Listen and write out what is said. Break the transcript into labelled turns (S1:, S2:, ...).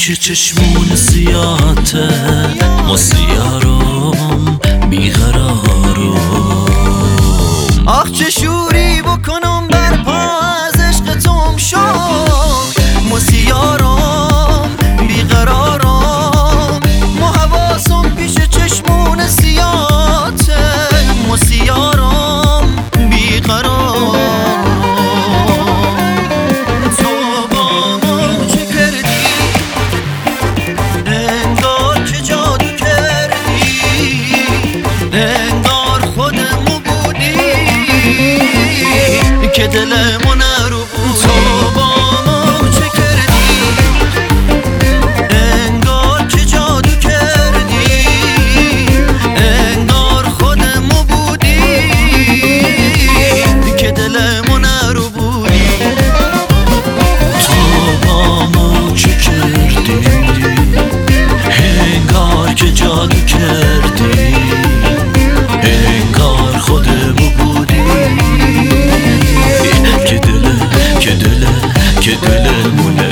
S1: پیش چشمون سیاته ما سیارم بیقرارم.
S2: آخ چه شوری بکنم بر پا از عشق توم شد ما سیارم بیقرارم. ما حواسم پیش چشمون سیاته ما سیارم بیقرارم. تو با ما چه کردی انگار که جادو کردی، انگار خودمو بودی که دلمو نرو بود. تو با ما چه کردی انگار که جادو کردی، انگار خودمو بودی که دلمو نرو بودی.
S1: تو با ما چه کردی انگار که جادو کردی، انگار خودمو بودی که دلمون